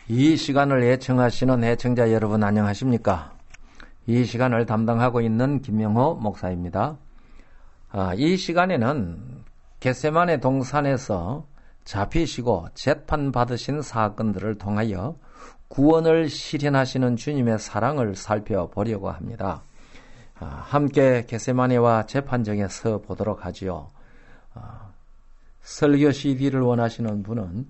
이 시간을 애청하시는 애청자 여러분 안녕하십니까? 이 시간을 담당하고 있는 김명호 목사입니다. 이 시간에는 겟세마네 동산에서 잡히시고 재판받으신 사건들을 통하여 구원을 실현하시는 주님의 사랑을 살펴보려고 합니다. 함께 겟세마네와 재판정에 서 보도록 하지요. 설교 CD를 원하시는 분은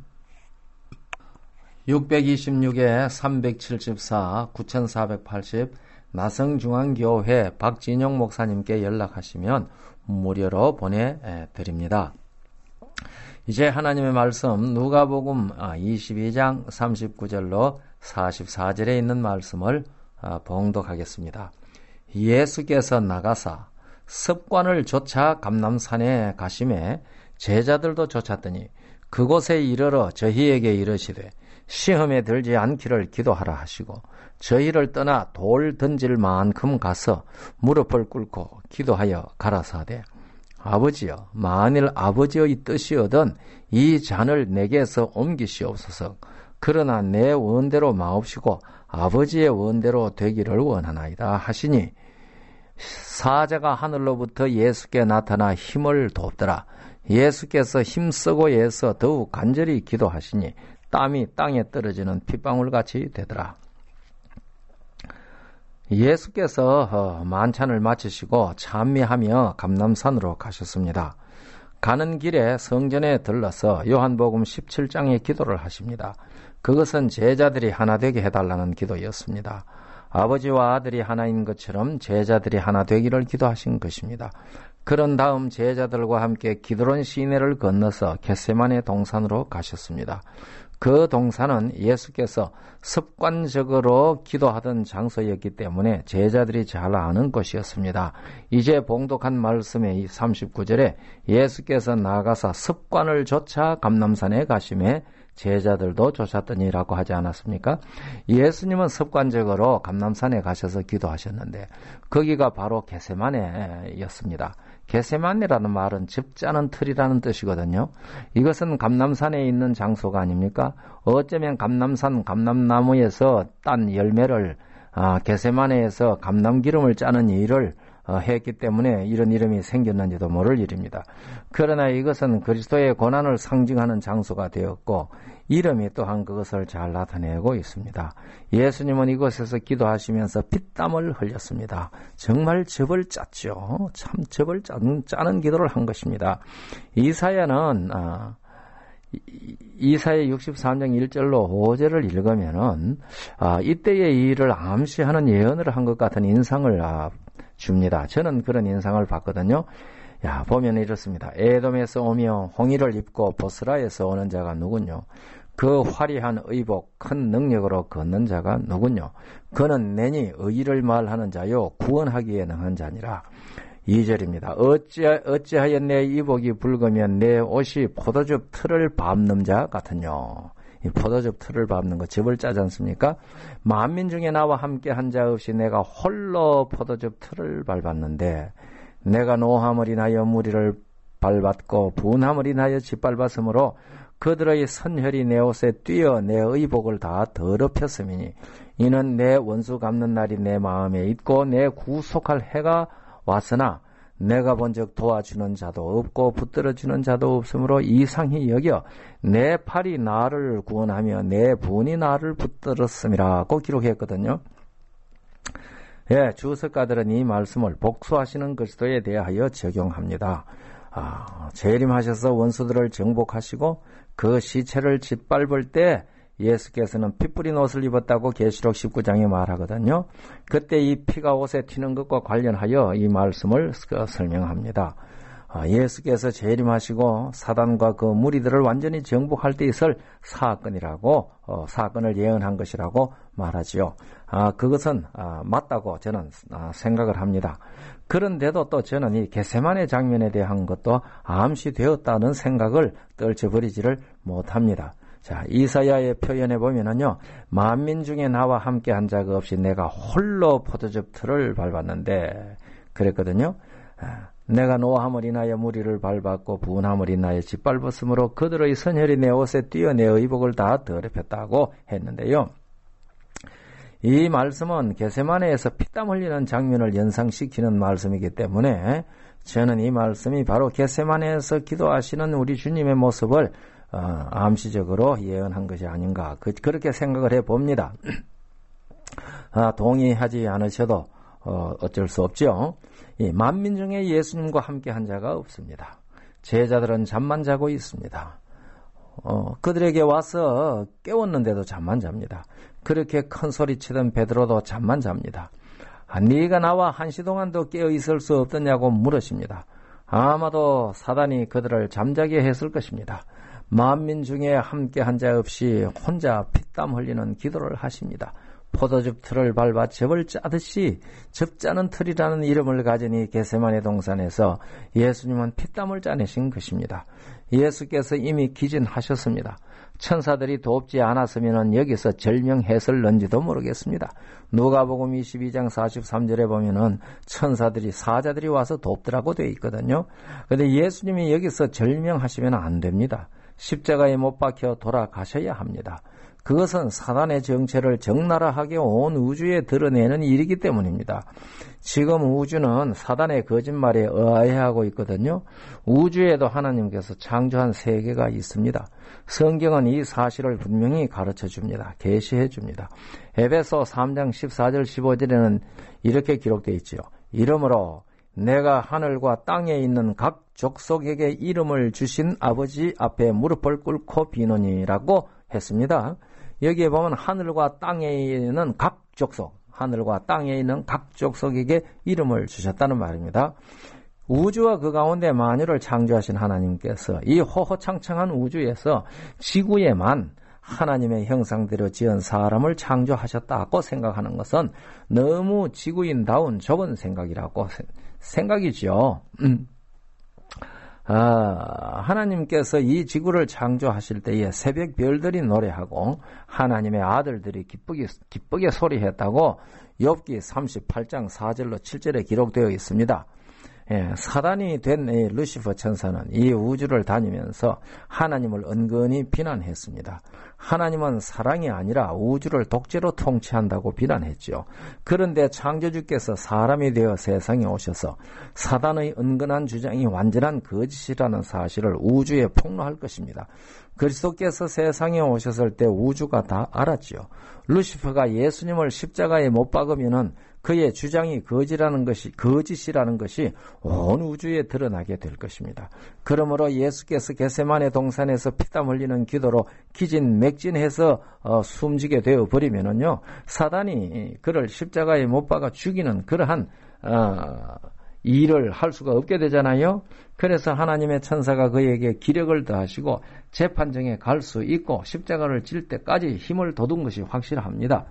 626에 374 9480 나성중앙교회 박진영 목사님께 연락하시면 무료로 보내드립니다. 이제 하나님의 말씀 누가복음 22장 39절로 44절에 있는 말씀을 봉독하겠습니다. 예수께서 나가사 습관을 좇아 감람산에 가심에 제자들도 쫓았더니 그곳에 이르러 저희에게 이르시되 시험에 들지 않기를 기도하라 하시고 저희를 떠나 돌 던질 만큼 가서 무릎을 꿇고 기도하여 가라사대 아버지여 만일 아버지의 뜻이거든 이 잔을 내게서 옮기시옵소서. 그러나 내 원대로 마옵시고 아버지의 원대로 되기를 원하나이다 하시니 사자가 하늘로부터 예수께 나타나 힘을 돕더라. 예수께서 힘쓰고 애써 더욱 간절히 기도하시니 땀이 땅에 떨어지는 핏방울같이 되더라. 예수께서 만찬을 마치시고 찬미하며 감람산으로 가셨습니다. 가는 길에 성전에 들러서 요한복음 17장의 기도를 하십니다. 그것은 제자들이 하나 되게 해달라는 기도였습니다. 아버지와 아들이 하나인 것처럼 제자들이 하나 되기를 기도하신 것입니다. 그런 다음 제자들과 함께 기드론 시내를 건너서 겟세마네 동산으로 가셨습니다. 그 동산은 예수께서 습관적으로 기도하던 장소였기 때문에 제자들이 잘 아는 곳이었습니다. 이제 봉독한 말씀의 39절에 예수께서 나가사 습관을 좇아 감람산에 가심에 제자들도 쫓았더니라고 하지 않았습니까? 예수님은 습관적으로 감람산에 가셔서 기도하셨는데 거기가 바로 겟세마네였습니다. 겟세마네라는 말은 즙 짜는 틀이라는 뜻이거든요. 이것은 감람산에 있는 장소가 아닙니까? 어쩌면 감람산 감람나무에서 딴 열매를 겟세마네에서 감람기름을 짜는 일을 했기 때문에 이런 이름이 생겼는지도 모를 일입니다. 그러나 이것은 그리스도의 고난을 상징하는 장소가 되었고 이름이 또한 그것을 잘 나타내고 있습니다. 예수님은 이곳에서 기도하시면서 피땀을 흘렸습니다. 정말 즙을 짰죠. 참 즙을 짜는 기도를 한 것입니다. 이사야는 이사야 63장 1절로 5절을 읽으면은 이때의 일을 암시하는 예언을 한 것 같은 인상을 줍니다. 저는 그런 인상을 봤거든요. 보면 이렇습니다. 에돔에서 오며 홍의를 입고 보스라에서 오는 자가 누군요? 그 화려한 의복 큰 능력으로 걷는 자가 누군요? 그는 내니 의를 말하는 자요 구원하기에 능한 자니라. 2절입니다. 어찌하여 내 이복이 붉으면 내 옷이 포도즙 틀을 밟는 자 같으뇨. 이 포도즙 틀을 밟는 거 즙을 짜지 않습니까? 만민 중에 나와 함께 한 자 없이 내가 홀로 포도즙 틀을 밟았는데 내가 노함을 인하여 무리를 밟았고 분함을 인하여 짓밟았으므로 그들의 선혈이 내 옷에 뛰어 내 의복을 다 더럽혔음이니 이는 내 원수 갚는 날이 내 마음에 있고 내 구속할 해가 왔으나 내가 본즉 도와주는 자도 없고 붙들어주는 자도 없으므로 이상히 여겨 내 팔이 나를 구원하며 내 분이 나를 붙들었음이라고 기록했거든요. 주석가들은 이 말씀을 복수하시는 그리스도에 대하여 적용합니다. 재림하셔서 원수들을 정복하시고 그 시체를 짓밟을 때 예수께서는 피 뿌린 옷을 입었다고 계시록 19장에 말하거든요. 그때 이 피가 옷에 튀는 것과 관련하여 이 말씀을 설명합니다. 예수께서 재림하시고 사단과 그 무리들을 완전히 정복할 때 있을 사건이라고 사건을 예언한 것이라고 말하지요. 그것은 맞다고 저는 생각을 합니다. 그런데도 또 저는 이 겟세마네 장면에 대한 것도 암시되었다는 생각을 떨쳐버리지를 못합니다. 자, 이사야의 표현에 보면은요, 만민 중에 나와 함께 한 자가 없이 내가 홀로 포도즙 틀을 밟았는데, 그랬거든요. 내가 노함을 인하여 무리를 밟았고 분함을 인하여 짓밟았으므로 그들의 선혈이 내 옷에 뛰어 내 의복을 다 더럽혔다고 했는데요. 이 말씀은 겟세마네에서 피땀 흘리는 장면을 연상시키는 말씀이기 때문에 저는 이 말씀이 바로 겟세마네에서 기도하시는 우리 주님의 모습을 암시적으로 예언한 것이 아닌가 그렇게 생각을 해봅니다. 동의하지 않으셔도 어쩔 수 없죠. 이 만민 중에 예수님과 함께 한 자가 없습니다. 제자들은 잠만 자고 있습니다. 그들에게 와서 깨웠는데도 잠만 잡니다. 그렇게 큰 소리치던 베드로도 잠만 잡니다. 네가 나와 1시 동안도 깨어 있을 수 없더냐고 물으십니다. 아마도 사단이 그들을 잠자게 했을 것입니다. 만민 중에 함께 한 자 없이 혼자 피땀 흘리는 기도를 하십니다. 포도즙 틀을 밟아 즙을 짜듯이 즙 짜는 틀이라는 이름을 가진 이 겟세마네 동산에서 예수님은 피땀을 짜내신 것입니다. 예수께서 이미 기진하셨습니다. 천사들이 돕지 않았으면 여기서 절명했을런지도 모르겠습니다. 누가복음 22장 43절에 보면은 천사들이 사자들이 와서 돕더라고 되어 있거든요. 그런데 예수님이 여기서 절명하시면 안 됩니다. 십자가에 못 박혀 돌아가셔야 합니다. 그것은 사단의 정체를 적나라하게 온 우주에 드러내는 일이기 때문입니다. 지금 우주는 사단의 거짓말에 의아해하고 있거든요. 우주에도 하나님께서 창조한 세계가 있습니다. 성경은 이 사실을 분명히 가르쳐 줍니다. 계시해 줍니다. 에베소 3장 14절 15절에는 이렇게 기록되어 있지요. 이러므로 내가 하늘과 땅에 있는 각 족속에게 이름을 주신 아버지 앞에 무릎을 꿇고 비노니라고 했습니다. 여기에 보면 하늘과 땅에 있는 각 족속, 하늘과 땅에 있는 각 족속에게 이름을 주셨다는 말입니다. 우주와 그 가운데 만유를 창조하신 하나님께서 이 호호창창한 우주에서 지구에만 하나님의 형상대로 지은 사람을 창조하셨다고 생각하는 것은 너무 지구인다운 좁은 생각이죠. 하나님께서 이 지구를 창조하실 때에 새벽 별들이 노래하고 하나님의 아들들이 기쁘게 소리했다고 욥기 38장 4절로 7절에 기록되어 있습니다. 사단이 된 루시퍼 천사는 이 우주를 다니면서 하나님을 은근히 비난했습니다. 하나님은 사랑이 아니라 우주를 독재로 통치한다고 비난했죠. 그런데 창조주께서 사람이 되어 세상에 오셔서 사단의 은근한 주장이 완전한 거짓이라는 사실을 우주에 폭로할 것입니다. 그리스도께서 세상에 오셨을 때 우주가 다 알았지요. 루시퍼가 예수님을 십자가에 못 박으면은 그의 주장이 거짓이라는 것이 온 우주에 드러나게 될 것입니다. 그러므로 예수께서 겟세마네 동산에서 피땀 흘리는 기도로 기진맥진해서 숨지게 되어 버리면은요, 사단이 그를 십자가에 못 박아 죽이는 그러한 일을 할 수가 없게 되잖아요. 그래서 하나님의 천사가 그에게 기력을 더하시고 재판정에 갈 수 있고 십자가를 질 때까지 힘을 돋운 것이 확실합니다.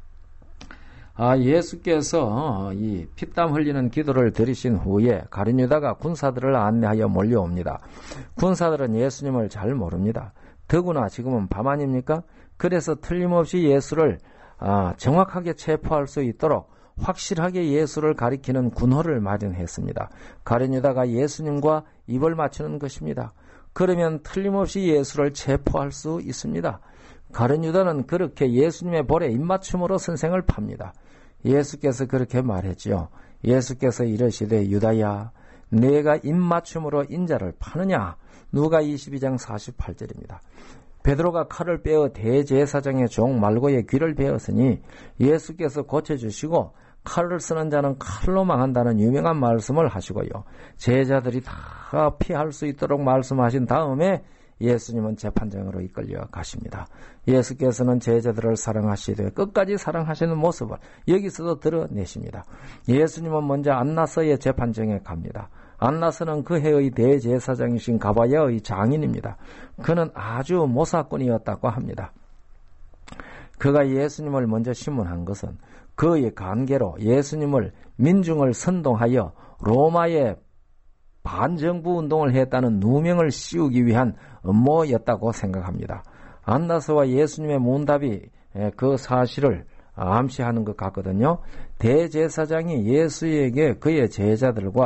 예수께서 이 피땀 흘리는 기도를 드리신 후에 가룟 유다가 군사들을 안내하여 몰려옵니다. 군사들은 예수님을 잘 모릅니다. 더구나 지금은 밤 아닙니까? 그래서 틀림없이 예수를 정확하게 체포할 수 있도록 확실하게 예수를 가리키는 군호를 마련했습니다. 가룟 유다가 예수님과 입을 맞추는 것입니다. 그러면 틀림없이 예수를 체포할 수 있습니다. 가룟 유다는 그렇게 예수님의 볼에 입맞춤으로 선생을 팝니다. 예수께서 그렇게 말했지요. 예수께서 이르시되 유다야 내가 입맞춤으로 인자를 파느냐. 누가 22장 48절입니다. 베드로가 칼을 빼어 대제사장의 종 말고의 귀를 베었으니 예수께서 고쳐주시고 칼을 쓰는 자는 칼로 망한다는 유명한 말씀을 하시고요. 제자들이 다 피할 수 있도록 말씀하신 다음에 예수님은 재판장으로 이끌려 가십니다. 예수께서는 제자들을 사랑하시되 끝까지 사랑하시는 모습을 여기서도 드러내십니다. 예수님은 먼저 안나서의 재판정에 갑니다. 안나서는 그 해의 대제사장이신 가바야의 장인입니다. 그는 아주 모사꾼이었다고 합니다. 그가 예수님을 먼저 심문한 것은 그의 관계로 예수님을 민중을 선동하여 로마의 반정부 운동을 했다는 누명을 씌우기 위한 음모였다고 생각합니다. 안나서와 예수님의 문답이 그 사실을 암시하는 것 같거든요. 대제사장이 예수에게 그의 제자들과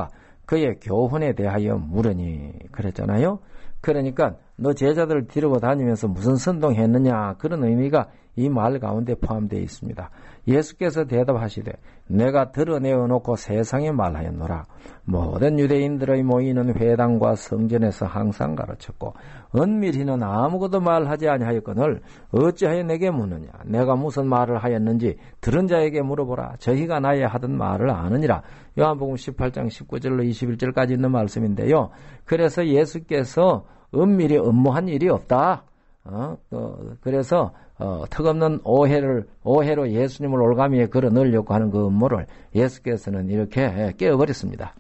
그의 교훈에 대하여 물으니 그랬잖아요. 그러니까 너 제자들을 데리고 다니면서 무슨 선동했느냐 그런 의미가 이 말 가운데 포함되어 있습니다. 예수께서 대답하시되 내가 드러내어 놓고 세상에 말하였노라. 모든 유대인들의 모이는 회당과 성전에서 항상 가르쳤고 은밀히는 아무것도 말하지 아니하였거늘 어찌하여 내게 묻느냐. 내가 무슨 말을 하였는지 들은 자에게 물어보라. 저희가 나의 하던 말을 아느니라. 요한복음 18장 19절로 21절까지 있는 말씀인데요. 그래서 예수께서 은밀히 음모한 일이 없다. 그래서 턱없는 오해로 예수님을 올가미에 걸어 넣으려고 하는 그 음모를 예수께서는 이렇게 깨어버렸습니다.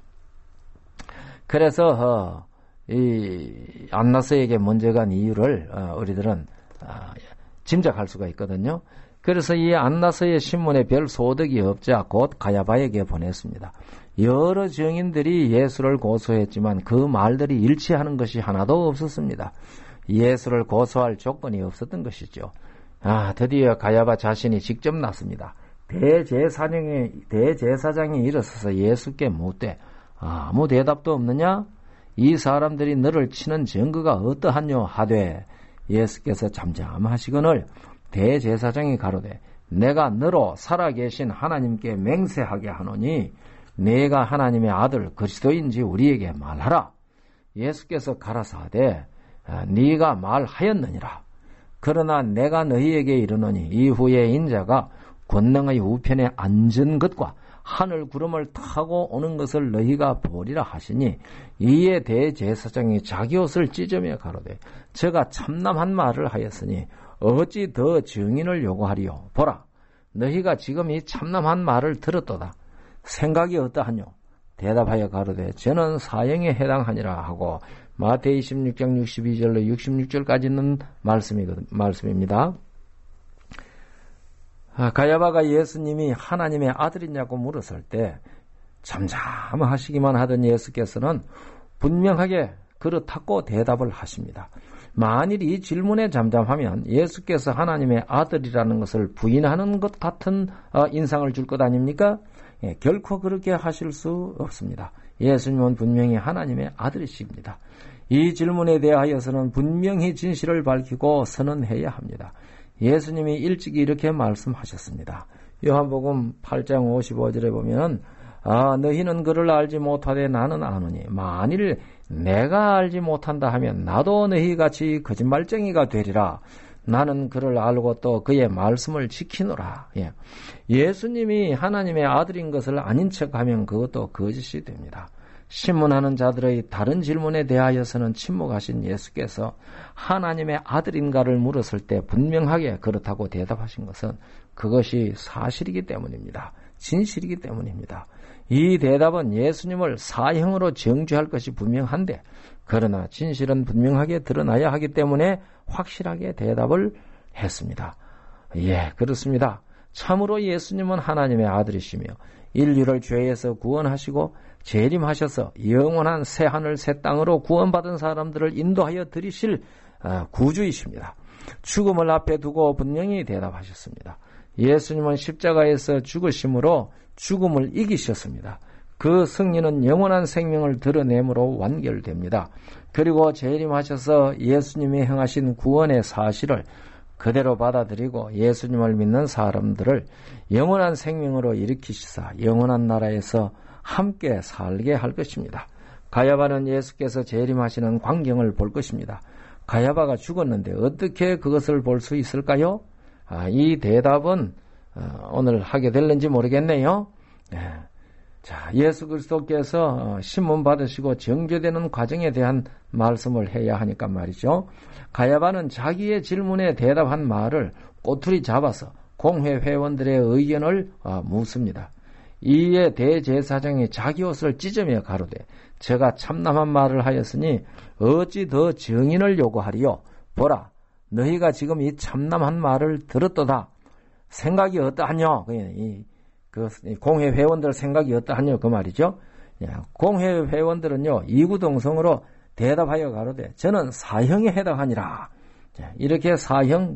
그래서 이 안나서에게 먼저 간 이유를 우리들은 짐작할 수가 있거든요. 그래서 이 안나서의 신문에 별 소득이 없자 곧 가야바에게 보냈습니다. 여러 증인들이 예수를 고소했지만 그 말들이 일치하는 것이 하나도 없었습니다. 예수를 고소할 조건이 없었던 것이죠. 드디어 가야바 자신이 직접 나섭니다. 대제사장이 일어서서 예수께 묻되 아무 대답도 없느냐? 이 사람들이 너를 치는 증거가 어떠하뇨? 하되 예수께서 잠잠하시거늘 대제사장이 가로되 내가 너로 살아계신 하나님께 맹세하게 하노니 내가 하나님의 아들 그리스도인지 우리에게 말하라. 예수께서 가라사대 네가 말하였느니라. 그러나 내가 너희에게 이르노니 이후에 인자가 권능의 우편에 앉은 것과 하늘 구름을 타고 오는 것을 너희가 보리라 하시니 이에 대제사장이 자기 옷을 찢으며 가로되 저가 참남한 말을 하였으니 어찌 더 증인을 요구하리요. 보라 너희가 지금 이 참남한 말을 들었도다. 생각이 어떠하뇨? 대답하여 가로되 저는 사형에 해당하니라 하고 마태복음 26장 62절로 66절까지 있는 말씀입니다. 가야바가 예수님이 하나님의 아들이냐고 물었을 때 잠잠하시기만 하던 예수께서는 분명하게 그렇다고 대답을 하십니다. 만일 이 질문에 잠잠하면 예수께서 하나님의 아들이라는 것을 부인하는 것 같은 인상을 줄 것 아닙니까? 결코 그렇게 하실 수 없습니다. 예수님은 분명히 하나님의 아들이십니다. 이 질문에 대하여서는 분명히 진실을 밝히고 선언해야 합니다. 예수님이 일찍이 이렇게 말씀하셨습니다. 요한복음 8장 55절에 보면 너희는 그를 알지 못하되 나는 아노니 만일 내가 알지 못한다 하면 나도 너희같이 거짓말쟁이가 되리라. 나는 그를 알고 또 그의 말씀을 지키노라. 예수님이 하나님의 아들인 것을 아닌 척하면 그것도 거짓이 됩니다. 신문하는 자들의 다른 질문에 대하여서는 침묵하신 예수께서 하나님의 아들인가를 물었을 때 분명하게 그렇다고 대답하신 것은 그것이 사실이기 때문입니다. 진실이기 때문입니다. 이 대답은 예수님을 사형으로 정죄할 것이 분명한데 그러나 진실은 분명하게 드러나야 하기 때문에 확실하게 대답을 했습니다. 그렇습니다. 참으로 예수님은 하나님의 아들이시며 인류를 죄에서 구원하시고 재림하셔서 영원한 새 하늘 새 땅으로 구원받은 사람들을 인도하여 드리실 구주이십니다. 죽음을 앞에 두고 분명히 대답하셨습니다. 예수님은 십자가에서 죽으심으로 죽음을 이기셨습니다. 그 승리는 영원한 생명을 드러내므로 완결됩니다. 그리고 재림하셔서 예수님이 행하신 구원의 사실을 그대로 받아들이고 예수님을 믿는 사람들을 영원한 생명으로 일으키시사 영원한 나라에서 함께 살게 할 것입니다. 가야바는 예수께서 재림하시는 광경을 볼 것입니다. 가야바가 죽었는데 어떻게 그것을 볼 수 있을까요? 이 대답은 오늘 하게 될는지 모르겠네요. 자, 예수 그리스도께서 신문 받으시고 정죄되는 과정에 대한 말씀을 해야 하니까 말이죠. 가야바는 자기의 질문에 대답한 말을 꼬투리 잡아서 공회 회원들의 의견을 묻습니다. 이에 대제사장이 자기 옷을 찢으며 가로되 제가 참남한 말을 하였으니 어찌 더 증인을 요구하리요. 보라 너희가 지금 이 참남한 말을 들었도다. 생각이 어떠하뇨? 그 공회 회원들 생각이 어떠하뇨? 그 말이죠. 공회 회원들은요 이구동성으로 대답하여 가로되 저는 사형에 해당하니라. 이렇게 사형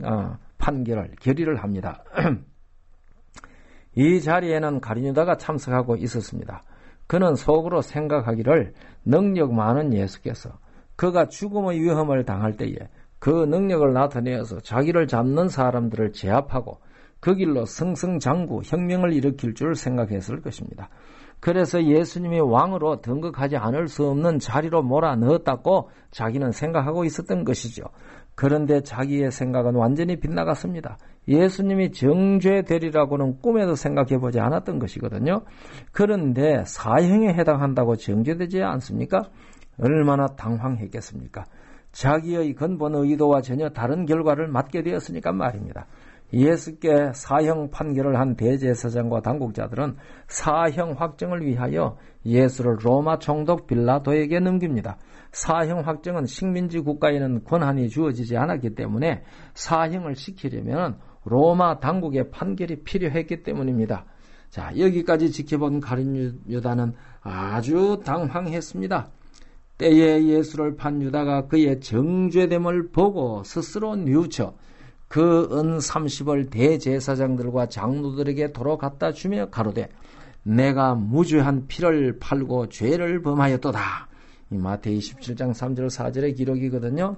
결의를 합니다. 이 자리에는 가룟유다가 참석하고 있었습니다. 그는 속으로 생각하기를 능력 많은 예수께서 그가 죽음의 위험을 당할 때에 그 능력을 나타내어서 자기를 잡는 사람들을 제압하고 그 길로 승승장구 혁명을 일으킬 줄 생각했을 것입니다. 그래서 예수님이 왕으로 등극하지 않을 수 없는 자리로 몰아넣었다고 자기는 생각하고 있었던 것이죠. 그런데 자기의 생각은 완전히 빗나갔습니다. 예수님이 정죄되리라고는 꿈에도 생각해보지 않았던 것이거든요. 그런데 사형에 해당한다고 정죄되지 않습니까? 얼마나 당황했겠습니까? 자기의 근본 의도와 전혀 다른 결과를 맞게 되었으니까 말입니다. 예수께 사형 판결을 한 대제사장과 당국자들은 사형 확정을 위하여 예수를 로마 총독 빌라도에게 넘깁니다. 사형 확정은 식민지 국가에는 권한이 주어지지 않았기 때문에 사형을 시키려면 로마 당국의 판결이 필요했기 때문입니다. 자, 여기까지 지켜본 가룟 유다는 아주 당황했습니다. 때에 예수를 판 유다가 그의 정죄됨을 보고 스스로 뉘우쳐 그 은 30을 대제사장들과 장로들에게 도로 갖다 주며 가로되 내가 무죄한 피를 팔고 죄를 범하였도다. 이 마태이 17장 3절 4절의 기록이거든요.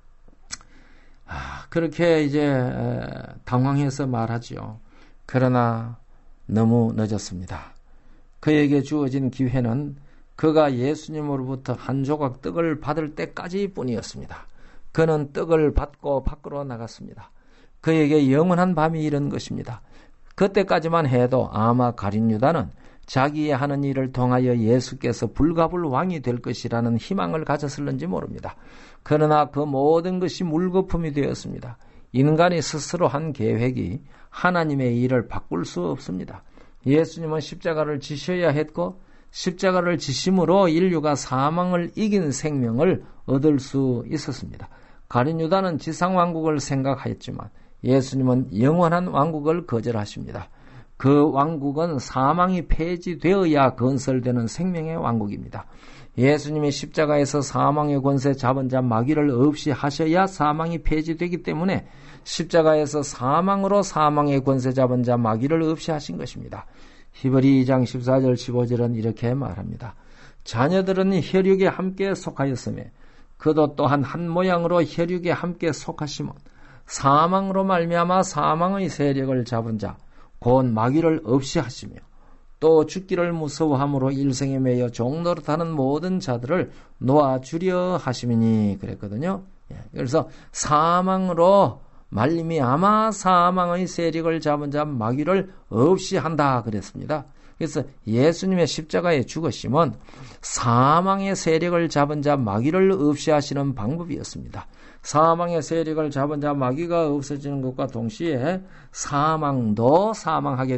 그렇게 이제 당황해서 말하지요. 그러나 너무 늦었습니다. 그에게 주어진 기회는 그가 예수님으로부터 한 조각 떡을 받을 때까지 뿐이었습니다. 그는 떡을 받고 밖으로 나갔습니다. 그에게 영원한 밤이 이른 것입니다. 그때까지만 해도 아마 가룟 유다는 자기의 하는 일을 통하여 예수께서 불가불 왕이 될 것이라는 희망을 가졌을는지 모릅니다. 그러나 그 모든 것이 물거품이 되었습니다. 인간이 스스로 한 계획이 하나님의 일을 바꿀 수 없습니다. 예수님은 십자가를 지셔야 했고 십자가를 지심으로 인류가 사망을 이긴 생명을 얻을 수 있었습니다. 가룟 유다는 지상왕국을 생각하였지만 예수님은 영원한 왕국을 거절하십니다. 그 왕국은 사망이 폐지되어야 건설되는 생명의 왕국입니다. 예수님이 십자가에서 사망의 권세 잡은 자 마귀를 없이 하셔야 사망이 폐지되기 때문에 십자가에서 사망으로 사망의 권세 잡은 자 마귀를 없이 하신 것입니다. 히브리 2장 14절 15절은 이렇게 말합니다. 자녀들은 혈육에 함께 속하였으며 그도 또한 한 모양으로 혈육에 함께 속하심은 사망으로 말미암아 사망의 세력을 잡은 자 곧 마귀를 없이 하시며 또 죽기를 무서워함으로 일생에 매여 종노릇하는 모든 자들을 놓아주려 하심이니 그랬거든요. 그래서 사망으로 말미암아 사망의 세력을 잡은 자 마귀를 없이 한다 그랬습니다. 그래서 예수님의 십자가의 죽으심은 사망의 세력을 잡은 자 마귀를 없이 하시는 방법이었습니다. 사망의 세력을 잡은 자 마귀가 없어지는 것과 동시에 사망도 사망하게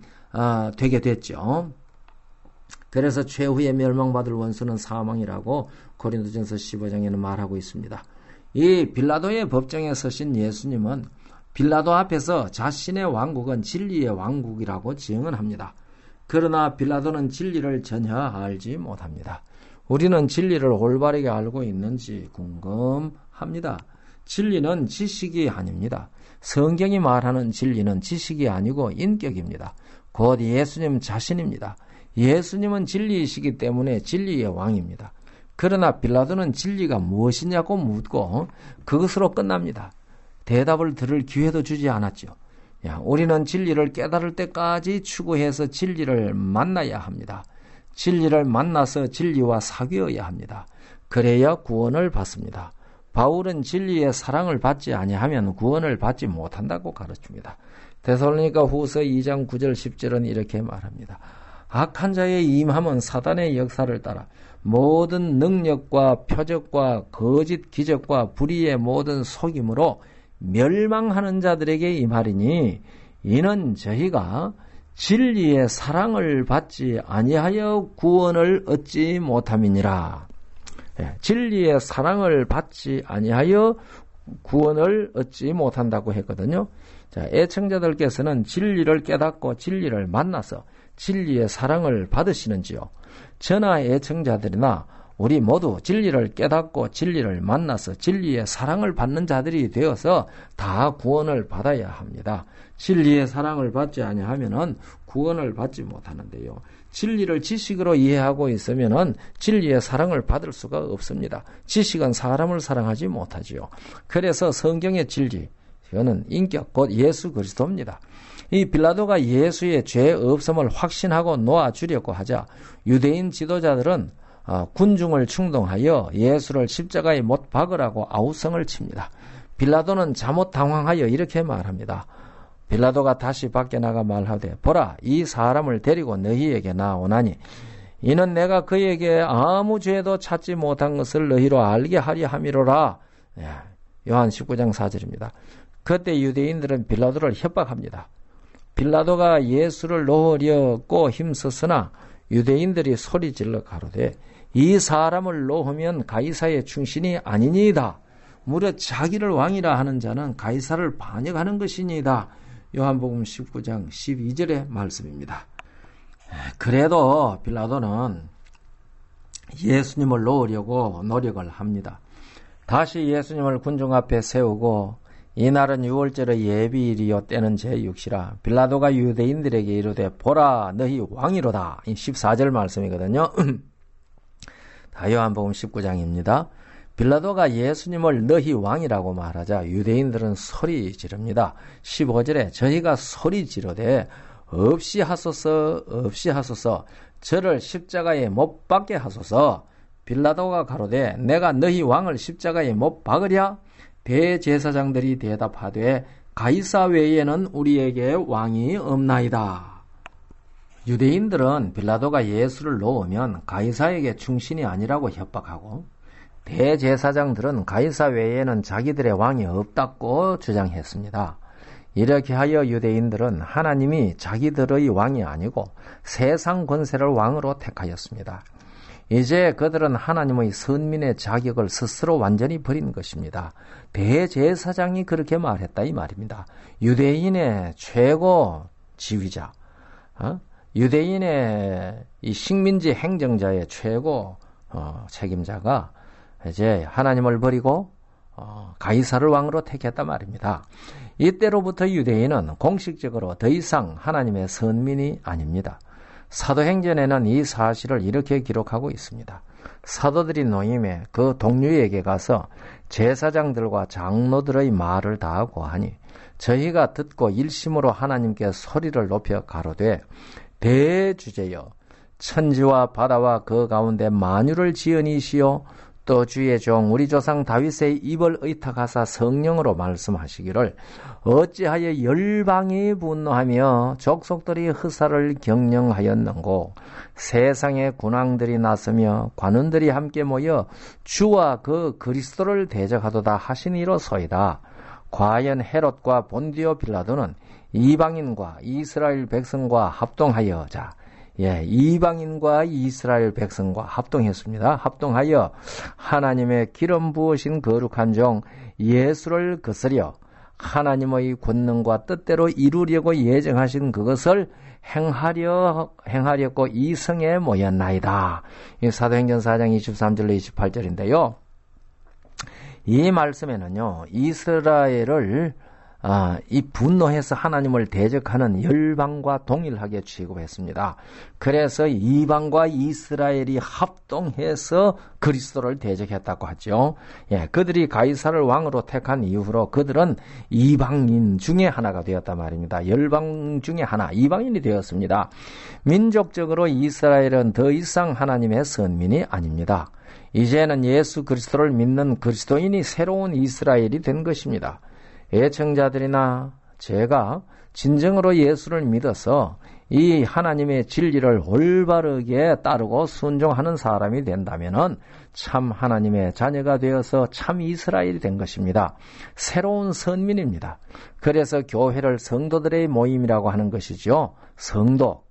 되게 됐죠. 그래서 최후의 멸망받을 원수는 사망이라고 고린도전서 15장에는 말하고 있습니다. 이 빌라도의 법정에 서신 예수님은 빌라도 앞에서 자신의 왕국은 진리의 왕국이라고 증언합니다. 그러나 빌라도는 진리를 전혀 알지 못합니다. 우리는 진리를 올바르게 알고 있는지 궁금합니다. 진리는 지식이 아닙니다. 성경이 말하는 진리는 지식이 아니고 인격입니다. 곧 예수님 자신입니다. 예수님은 진리이시기 때문에 진리의 왕입니다. 그러나 빌라도는 진리가 무엇이냐고 묻고 그것으로 끝납니다. 대답을 들을 기회도 주지 않았죠. 우리는 진리를 깨달을 때까지 추구해서 진리를 만나야 합니다. 진리를 만나서 진리와 사귀어야 합니다. 그래야 구원을 받습니다. 바울은 진리의 사랑을 받지 아니하면 구원을 받지 못한다고 가르칩니다. 데살로니가 후서 2장 9절 10절은 이렇게 말합니다. 악한 자의 임함은 사단의 역사를 따라 모든 능력과 표적과 거짓 기적과 불의의 모든 속임으로 멸망하는 자들에게 임하리니 이는 저희가 진리의 사랑을 받지 아니하여 구원을 얻지 못함이니라. 진리의 사랑을 받지 아니하여 구원을 얻지 못한다고 했거든요. 자, 애청자들께서는 진리를 깨닫고 진리를 만나서 진리의 사랑을 받으시는지요? 저나 애청자들이나 우리 모두 진리를 깨닫고 진리를 만나서 진리의 사랑을 받는 자들이 되어서 다 구원을 받아야 합니다. 진리의 사랑을 받지 아니하면은 구원을 받지 못하는데요. 진리를 지식으로 이해하고 있으면은 진리의 사랑을 받을 수가 없습니다. 지식은 사람을 사랑하지 못하지요. 그래서 성경의 진리, 이거는 인격 곧 예수 그리스도입니다. 이 빌라도가 예수의 죄 없음을 확신하고 놓아주려고 하자 유대인 지도자들은 군중을 충동하여 예수를 십자가에 못 박으라고 아우성을 칩니다. 빌라도는 잘못 당황하여 이렇게 말합니다. 빌라도가 다시 밖에 나가 말하되 보라 이 사람을 데리고 너희에게 나오나니 이는 내가 그에게 아무 죄도 찾지 못한 것을 너희로 알게 하려 함이로라. 요한 19장 4절입니다. 그때 유대인들은 빌라도를 협박합니다. 빌라도가 예수를 놓으려고 힘썼으나 유대인들이 소리질러 가로되 이 사람을 놓으면 가이사의 충신이 아니니이다. 무려 자기를 왕이라 하는 자는 가이사를 반역하는 것이니이다. 요한복음 19장 12절의 말씀입니다. 그래도 빌라도는 예수님을 놓으려고 노력을 합니다. 다시 예수님을 군중 앞에 세우고 이날은 유월절의 예비일이요 때는 제6시라 빌라도가 유대인들에게 이르되 보라 너희 왕이로다. 14절 말씀이거든요. 다 요한복음 19장입니다. 빌라도가 예수님을 너희 왕이라고 말하자 유대인들은 소리 지릅니다. 15절에 저희가 소리 지르되 없이 하소서 저를 십자가에 못 박게 하소서. 빌라도가 가로되 내가 너희 왕을 십자가에 못 박으랴? 대제사장들이 대답하되 가이사 외에는 우리에게 왕이 없나이다. 유대인들은 빌라도가 예수를 놓으면 가이사에게 충신이 아니라고 협박하고 대제사장들은 가이사 외에는 자기들의 왕이 없다고 주장했습니다. 이렇게 하여 유대인들은 하나님이 자기들의 왕이 아니고 세상 권세를 왕으로 택하였습니다. 이제 그들은 하나님의 선민의 자격을 스스로 완전히 버린 것입니다. 대제사장이 그렇게 말했다 이 말입니다. 유대인의 최고 지휘자, 유대인의 이 식민지 행정자의 최고 책임자가 이제 하나님을 버리고 가이사를 왕으로 택했단 말입니다. 이때로부터 유대인은 공식적으로 더 이상 하나님의 선민이 아닙니다. 사도행전에는 이 사실을 이렇게 기록하고 있습니다. 사도들이 노임에 그 동료에게 가서 제사장들과 장로들의 말을 다하고 하니 저희가 듣고 일심으로 하나님께 소리를 높여 가로되 대주제여 천지와 바다와 그 가운데 만유를 지으니시오 또 주의 종 우리 조상 다윗의 입을 의탁하사 성령으로 말씀하시기를 어찌하여 열방이 분노하며 족속들이 흑사를 경영하였는고 세상의 군왕들이 나서며 관원들이 함께 모여 주와 그 그리스도를 대적하도다 하시니로소이다. 과연 헤롯과 본디오 빌라도는 이방인과 이스라엘 백성과 합동하여 이방인과 이스라엘 백성과 합동했습니다. 합동하여 하나님의 기름 부으신 거룩한 종 예수를 거스려 하나님의 권능과 뜻대로 이루려고 예정하신 그것을 행하려고 이 성에 모였나이다. 사도행전 4장 23절로 28절인데요. 이 말씀에는요, 이스라엘을 이 분노해서 하나님을 대적하는 열방과 동일하게 취급했습니다. 그래서 이방과 이스라엘이 합동해서 그리스도를 대적했다고 하죠. 그들이 가이사를 왕으로 택한 이후로 그들은 이방인 중에 하나가 되었단 말입니다. 열방 중에 하나, 이방인이 되었습니다. 민족적으로 이스라엘은 더 이상 하나님의 선민이 아닙니다. 이제는 예수 그리스도를 믿는 그리스도인이 새로운 이스라엘이 된 것입니다. 애청자들이나 제가 진정으로 예수를 믿어서 이 하나님의 진리를 올바르게 따르고 순종하는 사람이 된다면 참 하나님의 자녀가 되어서 참 이스라엘이 된 것입니다. 새로운 선민입니다. 그래서 교회를 성도들의 모임이라고 하는 것이죠. 성도.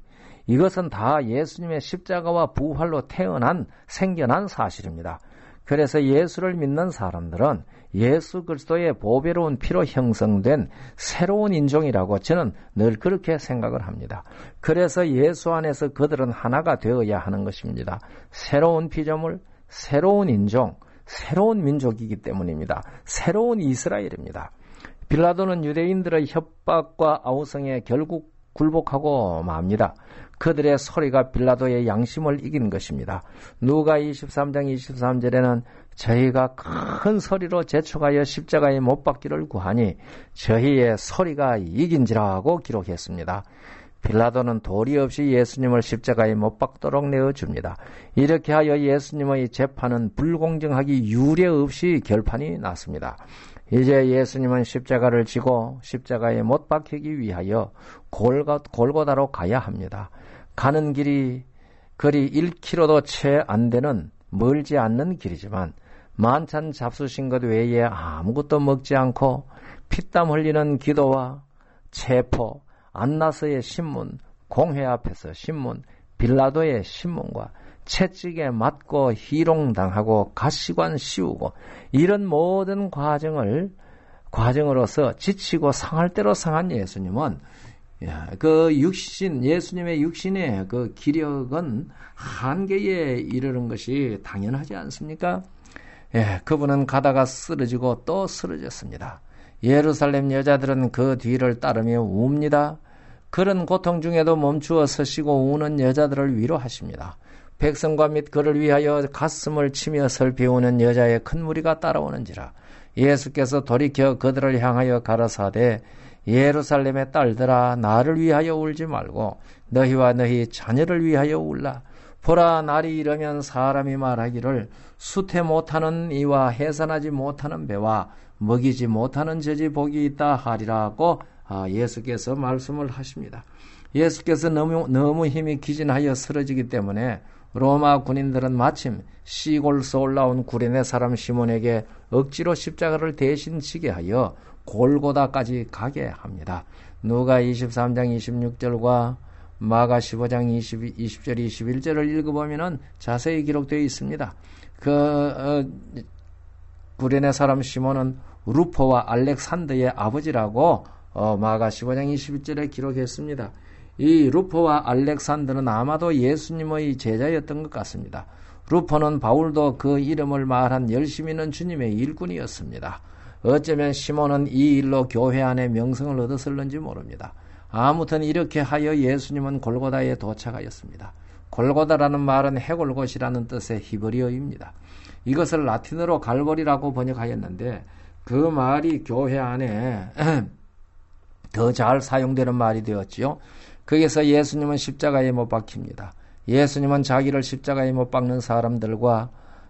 이것은 다 예수님의 십자가와 부활로 생겨난 사실입니다. 그래서 예수를 믿는 사람들은 예수 그리스도의 보배로운 피로 형성된 새로운 인종이라고 저는 늘 그렇게 생각을 합니다. 그래서 예수 안에서 그들은 하나가 되어야 하는 것입니다. 새로운 피조물, 새로운 인종, 새로운 민족이기 때문입니다. 새로운 이스라엘입니다. 빌라도는 유대인들의 협박과 아우성에 결국 굴복하고 맙니다. 그들의 소리가 빌라도의 양심을 이긴 것입니다. 누가 23장 23절에는 저희가 큰 소리로 재촉하여 십자가에 못 박기를 구하니 저희의 소리가 이긴지라고 기록했습니다. 빌라도는 도리 없이 예수님을 십자가에 못 박도록 내어줍니다. 이렇게 하여 예수님의 재판은 불공정하기 유례 없이 결판이 났습니다. 이제 예수님은 십자가를 지고 십자가에 못 박히기 위하여 골고다로 가야 합니다. 가는 길이 거리 1km도 채 안 되는 멀지 않는 길이지만 만찬 잡수신 것 외에 아무것도 먹지 않고 피땀 흘리는 기도와 체포, 안나스의 신문, 공회 앞에서 신문, 빌라도의 신문과 채찍에 맞고 희롱당하고 가시관 씌우고 이런 모든 과정으로서 지치고 상할 대로 상한 예수님은 그 육신, 예수님의 육신의 그 기력은 한계에 이르는 것이 당연하지 않습니까? 그분은 가다가 쓰러지고 또 쓰러졌습니다. 예루살렘 여자들은 그 뒤를 따르며 웁니다. 그런 고통 중에도 멈추어 서시고 우는 여자들을 위로하십니다. 백성과 및 그를 위하여 가슴을 치며 슬피 우는 여자의 큰 무리가 따라오는지라. 예수께서 돌이켜 그들을 향하여 가라사대 예루살렘의 딸들아 나를 위하여 울지 말고 너희와 너희 자녀를 위하여 울라. 보라 날이 이르면 사람이 말하기를 수태 못하는 이와 해산하지 못하는 배와 먹이지 못하는 젖이 복이 있다 하리라고 예수께서 말씀을 하십니다. 예수께서 너무 힘이 기진하여 쓰러지기 때문에 로마 군인들은 마침 시골서 올라온 구레네 사람 시몬에게 억지로 십자가를 대신 지게 하여 골고다까지 가게 합니다. 누가 23장 26절과 마가 15장 20절 21절을 읽어보면 자세히 기록되어 있습니다. 구레네 사람 시몬은 루포와 알렉산더의 아버지라고 마가 15장 21절에 기록했습니다. 이 루포와 알렉산더는 아마도 예수님의 제자였던 것 같습니다. 루포는 바울도 그 이름을 말한 열심히 있는 주님의 일꾼이었습니다. 어쩌면 시몬은 이 일로 교회 안에 명성을 얻었을는지 모릅니다. 아무튼 이렇게 하여 예수님은 골고다에 도착하였습니다. 골고다라는 말은 해골 곳이라는 뜻의 히브리어입니다. 이것을 라틴어로 갈보리라고 번역하였는데 그 말이 교회 안에 더 잘 사용되는 말이 되었지요. 거기서 예수님은 십자가에 못 박힙니다. 예수님은 자기를 십자가에 못 박는 사람들과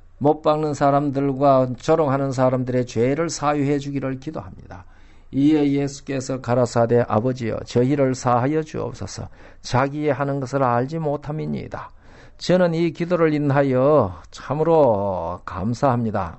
조롱하는 사람들의 죄를 사유해 주기를 기도합니다. 이에 예수께서 가라사대 아버지여 저희를 사하여 주옵소서. 자기의 하는 것을 알지 못함이니이다. 저는 이 기도를 인하여 참으로 감사합니다.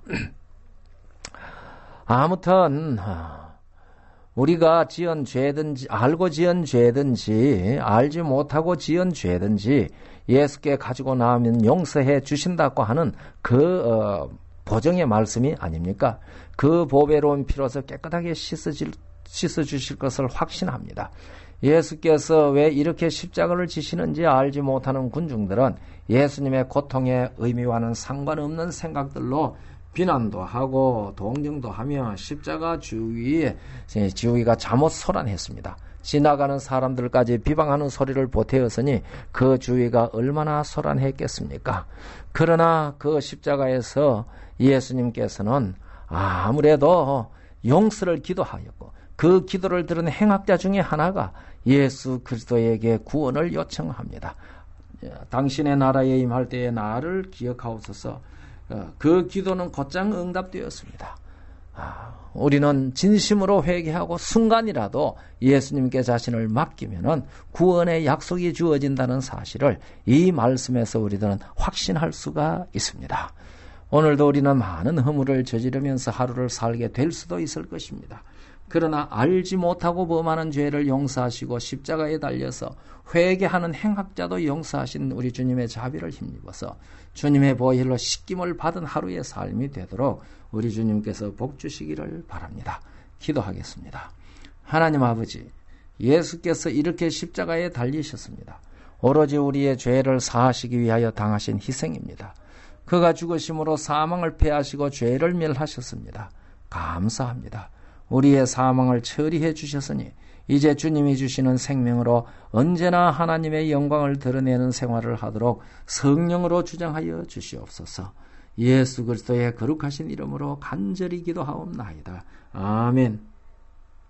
아무튼 우리가 지은 죄든지 알고 지은 죄든지 알지 못하고 지은 죄든지 예수께 가지고 나오면 용서해 주신다고 하는 그 보증의 말씀이 아닙니까? 그 보배로운 피로서 깨끗하게 씻어 주실 것을 확신합니다. 예수께서 왜 이렇게 십자가를 지시는지 알지 못하는 군중들은 예수님의 고통의 의미와는 상관없는 생각들로 비난도 하고 동정도 하며 십자가 지우기가 잘못 소란했습니다. 지나가는 사람들까지 비방하는 소리를 보태었으니 그 주위가 얼마나 소란했겠습니까? 그러나 그 십자가에서 예수님께서는 아무래도 용서를 기도하였고 그 기도를 들은 행악자 중에 하나가 예수 그리스도에게 구원을 요청합니다. 당신의 나라에 임할 때에 나를 기억하옵소서. 그 기도는 곧장 응답되었습니다. 우리는 진심으로 회개하고 순간이라도 예수님께 자신을 맡기면은 구원의 약속이 주어진다는 사실을 이 말씀에서 우리들은 확신할 수가 있습니다. 오늘도 우리는 많은 허물을 저지르면서 하루를 살게 될 수도 있을 것입니다. 그러나 알지 못하고 범하는 죄를 용서하시고 십자가에 달려서 회개하는 행악자도 용서하신 우리 주님의 자비를 힘입어서 주님의 보혈로 씻김을 받은 하루의 삶이 되도록 우리 주님께서 복 주시기를 바랍니다. 기도하겠습니다. 하나님 아버지, 예수께서 이렇게 십자가에 달리셨습니다. 오로지 우리의 죄를 사하시기 위하여 당하신 희생입니다. 그가 죽으심으로 사망을 패하시고 죄를 멸하셨습니다. 감사합니다. 우리의 사망을 처리해 주셨으니 이제 주님이 주시는 생명으로 언제나 하나님의 영광을 드러내는 생활을 하도록 성령으로 주장하여 주시옵소서. 예수 그리스도의 거룩하신 이름으로 간절히 기도하옵나이다. 아멘.